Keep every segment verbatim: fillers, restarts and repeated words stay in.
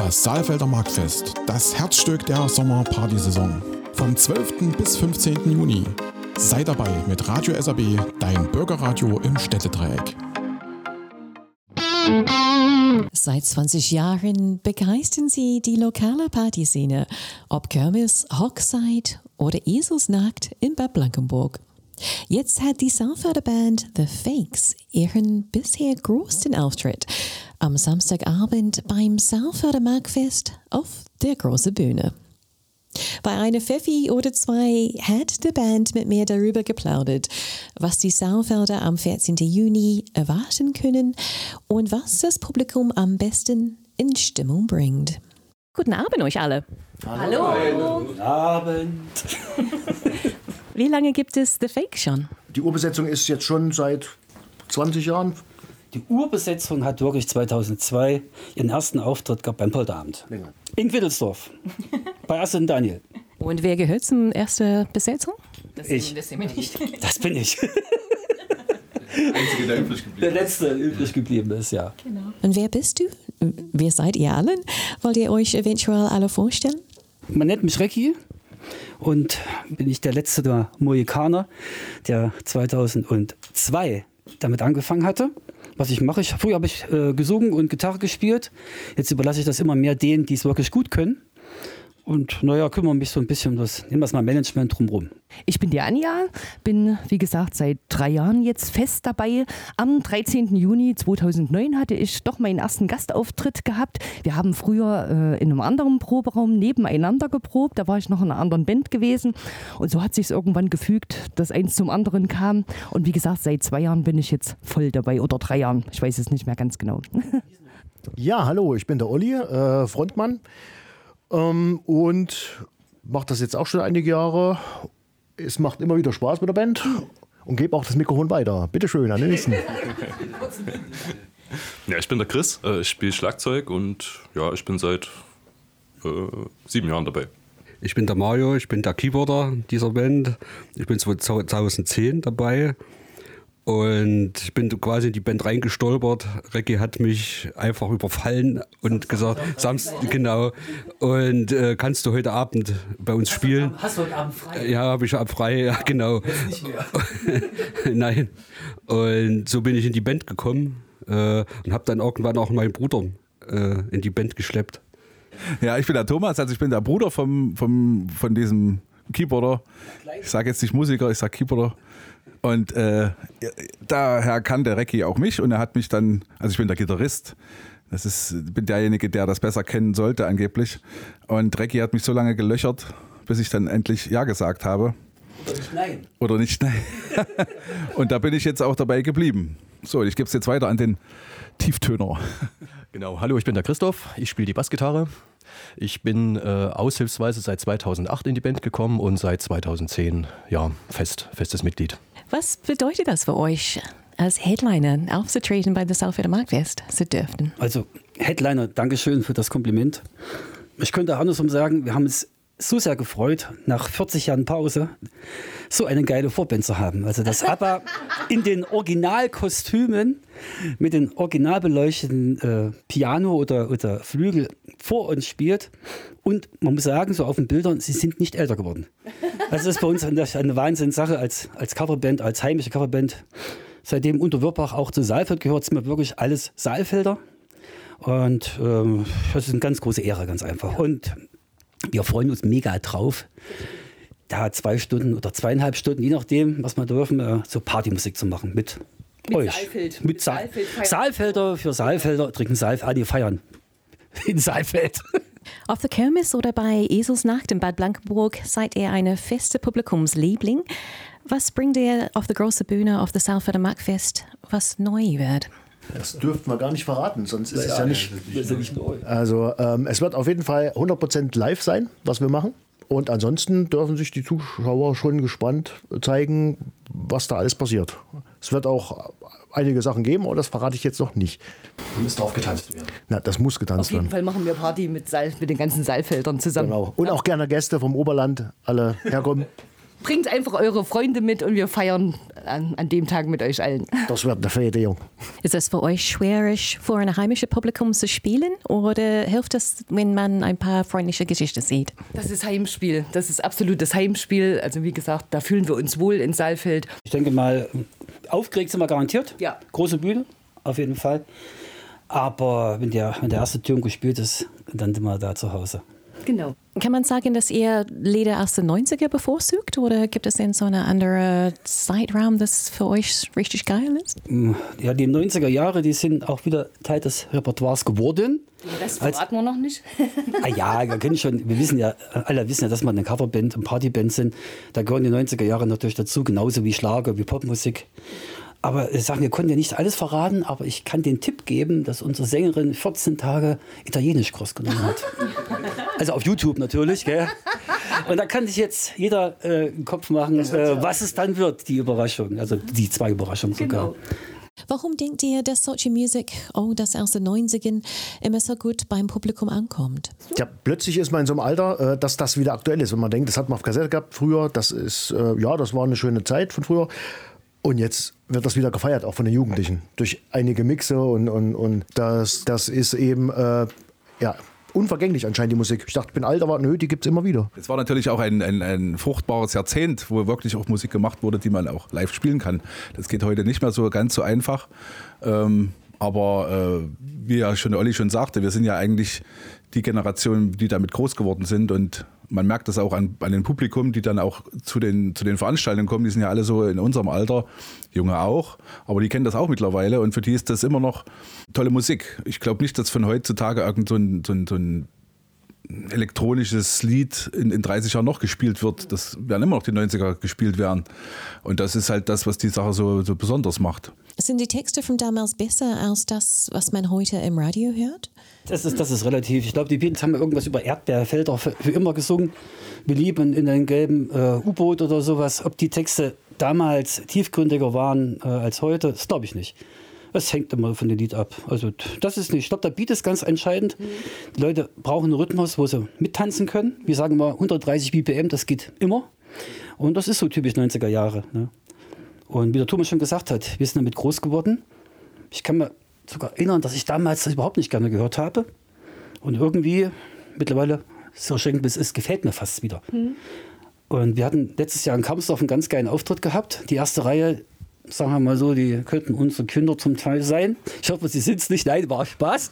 Das Saalfelder Marktfest, das Herzstück der Sommerpartysaison. Vom zwölften bis fünfzehnten Juni. Sei dabei mit Radio S A B, dein Bürgerradio im Städtedreieck. Seit zwanzig Jahren begeistern sie die lokale Partyszene, ob Kirmes, Hochzeit oder Eselsnacht in Bad Blankenburg. Jetzt hat die Saalfelder Band The Fakes ihren bisher größten Auftritt am Samstagabend beim Saalfelder Marktfest auf der großen Bühne. Bei einer Pfeffi oder zwei hat die Band mit mir darüber geplaudert, was die Saalfelder am vierzehnten Juni erwarten können und was das Publikum am besten in Stimmung bringt. Guten Abend euch alle. Hallo. Hallo. Guten Abend. Wie lange gibt es The Fake schon? Die Urbesetzung ist jetzt schon seit zwanzig Jahren. Die Urbesetzung hat wirklich zweitausendzwei ihren ersten Auftritt gehabt beim Polterabend. Länger. In Wittelsdorf. Bei Asse und Daniel. Und wer gehört zum ersten Besetzung? Das ich. Das sehen wir nicht. Das bin ich. Der Einzige, der übrig geblieben ist. Der Letzte, der übrig geblieben ist, ja. Genau. Und wer bist du? Wer seid ihr alle? Wollt ihr euch eventuell alle vorstellen? Man nennt mich Recki. Und bin ich der letzte der Mohikaner, der zweitausendzwei damit angefangen hatte. Was ich mache, ich, früher habe ich äh, gesungen und Gitarre gespielt. Jetzt überlasse ich das immer mehr denen, die es wirklich gut können. Und naja, kümmere mich so ein bisschen um das, nehmen wir es mal Management drumherum. Ich bin die Anja, bin wie gesagt seit drei Jahren jetzt fest dabei. Am dreizehnten Juni zweitausendneun hatte ich doch meinen ersten Gastauftritt gehabt. Wir haben früher äh, in einem anderen Proberaum nebeneinander geprobt, da war ich noch in einer anderen Band gewesen. Und so hat sich es irgendwann gefügt, dass eins zum anderen kam. Und wie gesagt, seit zwei Jahren bin ich jetzt voll dabei, oder drei Jahren, ich weiß es nicht mehr ganz genau. Ja, hallo, ich bin der Olli, äh, Frontmann. Ähm, und mache das jetzt auch schon einige Jahre. Es macht immer wieder Spaß mit der Band und gebe auch das Mikrofon weiter. Bitte schön, an den nächsten. Ja, ich bin der Chris, äh, ich spiele Schlagzeug und ja, ich bin seit äh, sieben Jahren dabei. Ich bin der Mario, ich bin der Keyboarder dieser Band. Ich bin zweitausendzehn dabei. Und ich bin quasi in die Band reingestolpert. Recki hat mich einfach überfallen und gesagt, Samstag, genau, und äh, kannst du heute Abend bei uns spielen? Hast du heute Abend frei? Ja, habe ich ab frei, ja, genau. Jetzt nicht mehr. Nein. Und so bin ich in die Band gekommen äh, und habe dann irgendwann auch meinen Bruder äh, in die Band geschleppt. Ja, ich bin der Thomas, also ich bin der Bruder vom, vom, von diesem Keyboarder. Ich sage jetzt nicht Musiker, ich sage Keyboarder. Und äh, daher kannte Recki auch mich und er hat mich dann, also ich bin der Gitarrist, das ist, bin derjenige, der das besser kennen sollte angeblich. Und Recki hat mich so lange gelöchert, bis ich dann endlich Ja gesagt habe. Oder nicht nein. Oder nicht nein. Und da bin ich jetzt auch dabei geblieben. So, ich gebe es jetzt weiter an den Tieftöner. Genau, hallo, ich bin der Christoph, ich spiele die Bassgitarre. Ich bin äh, aushilfsweise seit zweitausendacht in die Band gekommen und seit zweitausendzehn ja, fest, festes Mitglied. Was bedeutet das für euch, als Headliner aufzutreten bei der Saalfelder Marktfest zu dürfen? Also Headliner, Dankeschön für das Kompliment. Ich könnte auch andersrum sagen, wir haben uns so sehr gefreut, nach vierzig Jahren Pause so eine geile Vorband zu haben. Also dass ABBA in den Originalkostümen mit den original beleuchteten äh, Piano oder, oder Flügel vor uns spielt. Und man muss sagen, so auf den Bildern, sie sind nicht älter geworden. Also das ist bei uns eine, eine Wahnsinnssache als, als Coverband, als heimische Coverband. Seitdem Unterwürbach auch zu Saalfeld gehört, sind wir wirklich alles Saalfelder. Und ähm, das ist eine ganz große Ehre, ganz einfach. Und wir freuen uns mega drauf, da zwei Stunden oder zweieinhalb Stunden, je nachdem, was wir dürfen, äh, so Partymusik zu machen mit, mit euch. Saalfeld. Mit, mit Sa- Saalfeld Saalfelder für Saalfelder, trinken Saalfelder, ah, die feiern in Saalfeld. Auf der Kirmes oder bei Eselsnacht in Bad Blankenburg seid ihr eine feste Publikumsliebling. Was bringt ihr auf der großen Bühne auf der Saalfelder Marktfest, was neu wird? Das dürften wir gar nicht verraten, sonst ist Ja, es ja nicht. das ist ja nicht neu. Also ähm, es wird auf jeden Fall hundert Prozent live sein, was wir machen. Und ansonsten dürfen sich die Zuschauer schon gespannt zeigen, was da alles passiert. Es wird auch einige Sachen geben, aber das verrate ich jetzt noch nicht. Da müsste auch getanzt werden. Na, das muss getanzt Auf jeden werden. Fall machen wir Party mit, Saal, mit den ganzen Saalfeldern zusammen. Genau. Und auch gerne Gäste vom Oberland, alle herkommen. Bringt einfach eure Freunde mit und wir feiern an, an dem Tag mit euch allen. Das wird eine Fete, Jung. Ist es für euch schwierig, vor einem heimischen Publikum zu spielen oder hilft es, wenn man ein paar freundliche Geschichten sieht? Das ist Heimspiel. Das ist absolut das Heimspiel. Also wie gesagt, da fühlen wir uns wohl in Saalfeld. Ich denke mal, aufgeregt sind wir garantiert. Ja. Große Bühne, auf jeden Fall. Aber wenn der, wenn der erste Ton gespielt ist, dann sind wir da zu Hause. Genau. Kann man sagen, dass ihr Lieder aus den neunziger bevorzugt oder gibt es denn so eine andere Zeitraum, das für euch richtig geil ist? Ja, die neunziger Jahre, die sind auch wieder Teil des Repertoires geworden. Das verraten wir noch nicht. Ah ja, wir können schon, wir wissen ja, alle wissen ja, dass wir eine Coverband, eine Partyband sind. Da gehören die neunziger Jahre natürlich dazu, genauso wie Schlager, wie Popmusik. Aber ich sage, wir konnten ja nicht alles verraten, aber ich kann den Tipp geben, dass unsere Sängerin vierzehn Tage Italienisch-Kurs genommen hat. Also auf YouTube natürlich, gell? Und da kann sich jetzt jeder äh, einen Kopf machen, äh, was es dann wird, die Überraschung, also die zwei Überraschungen sogar. Genau. Warum denkt ihr, dass solche Musik, oh, das aus den neunzigern, immer so gut beim Publikum ankommt? Ja, plötzlich ist man in so einem Alter, äh, dass das wieder aktuell ist. Wenn man denkt, das hat man auf Kassette gehabt früher, das ist, äh, ja, das war eine schöne Zeit von früher. Und jetzt wird das wieder gefeiert, auch von den Jugendlichen, durch einige Mixe und, und, und das, das ist eben äh, ja, unvergänglich anscheinend die Musik. Ich dachte, ich bin alt, aber nö, die gibt es immer wieder. Es war natürlich auch ein, ein, ein fruchtbares Jahrzehnt, wo wirklich auch Musik gemacht wurde, die man auch live spielen kann. Das geht heute nicht mehr so ganz so einfach. Ähm, aber äh, wie ja schon Olli schon sagte, wir sind ja eigentlich die Generation, die damit groß geworden sind und man merkt das auch an, an dem Publikum, die dann auch zu den, zu den Veranstaltungen kommen. Die sind ja alle so in unserem Alter, Junge auch, aber die kennen das auch mittlerweile und für die ist das immer noch tolle Musik. Ich glaube nicht, dass von heutzutage irgend so ein, so ein, so ein elektronisches Lied in, in dreißig Jahren noch gespielt wird. Das werden immer noch die neunziger gespielt werden. Und das ist halt das, was die Sache so, so besonders macht. Sind die Texte von damals besser als das, was man heute im Radio hört? Das ist, das ist relativ. Ich glaube, die Beatles haben irgendwas über Erdbeerfelder für, für immer gesungen. Wir lieben in einem gelben äh, U-Boot oder sowas. Ob die Texte damals tiefgründiger waren äh, als heute, das glaube ich nicht. Das hängt immer von dem Lied ab. Also das ist nicht. Ich glaube, der Beat ist ganz entscheidend. Mhm. Die Leute brauchen einen Rhythmus, wo sie mittanzen können. Wir sagen mal hundertdreißig B P M, das geht immer. Und das ist so typisch neunziger Jahre. Ne? Und wie der Thomas schon gesagt hat, wir sind damit groß geworden. Ich kann mir sogar erinnern, dass ich damals das überhaupt nicht gerne gehört habe. Und irgendwie, mittlerweile, so schenkt es ist, gefällt mir fast wieder. Mhm. Und wir hatten letztes Jahr in Kamsdorf einen ganz geilen Auftritt gehabt. Die erste Reihe, sagen wir mal so, die könnten unsere Kinder zum Teil sein. Ich hoffe, sie sind es nicht. Nein, war Spaß.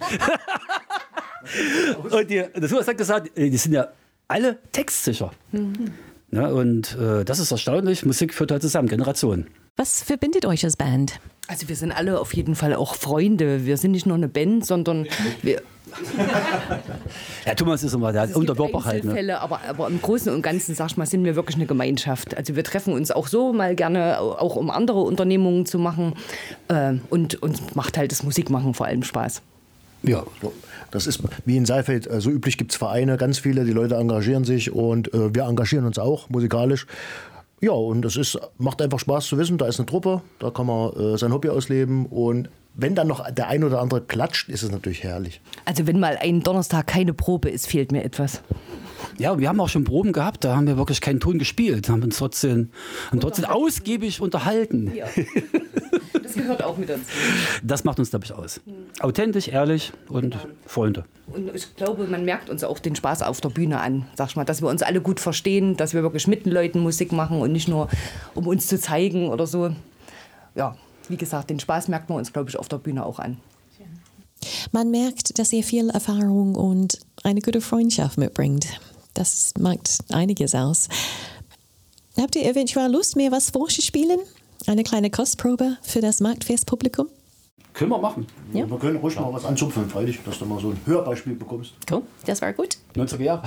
Und die, der Thomas hat gesagt, die sind ja alle textsicher. Mhm. Ja, und äh, das ist erstaunlich. Musik führt halt zusammen, Generationen. Was verbindet euch als Band? Also wir sind alle auf jeden Fall auch Freunde. Wir sind nicht nur eine Band, sondern wir... Ja, Thomas ist immer der Unterkörper halt. Ne? Aber, aber im Großen und Ganzen, sag ich mal, sind wir wirklich eine Gemeinschaft. Also wir treffen uns auch so mal gerne, auch um andere Unternehmungen zu machen. Äh, und uns macht halt das Musikmachen vor allem Spaß. Ja, das ist wie in Saalfeld so üblich, gibt es Vereine, ganz viele, die Leute engagieren sich und äh, wir engagieren uns auch musikalisch. Ja, und es ist, macht einfach Spaß zu wissen, da ist eine Truppe, da kann man äh, sein Hobby ausleben und wenn dann noch der ein oder andere klatscht, ist es natürlich herrlich. Also wenn mal ein Donnerstag keine Probe ist, fehlt mir etwas. Ja, wir haben auch schon Proben gehabt, da haben wir wirklich keinen Ton gespielt, haben uns trotzdem, haben trotzdem ausgiebig unterhalten. Ja. Das gehört auch mit dazu. Das macht uns, glaube ich, aus. Mhm. Authentisch, ehrlich und genau. Freunde. Und ich glaube, man merkt uns auch den Spaß auf der Bühne an, sag ich mal, dass wir uns alle gut verstehen, dass wir wirklich mit den Leuten Musik machen und nicht nur, um uns zu zeigen oder so. Ja, wie gesagt, den Spaß merkt man uns, glaube ich, auf der Bühne auch an. Man merkt, dass ihr viel Erfahrung und eine gute Freundschaft mitbringt. Das macht einiges aus. Habt ihr eventuell Lust, mir was vorzuspielen? Eine kleine Kostprobe für das Marktfestpublikum? Können wir machen. Ja. Wir können ruhig mal was anzupfen, freilich, dass du mal so ein Hörbeispiel bekommst. Cool, das war gut. neunziger Jahre.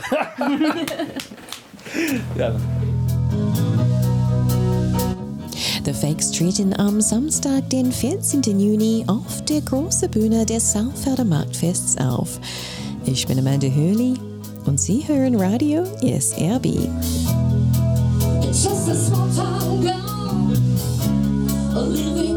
Ja. The Fakes treten am Samstag, den vierzehnten Juni, auf der großen Bühne des Saalfelder Marktfests auf. Ich bin Amanda Hurley und Sie hören Radio S R B. It's just a small town girl living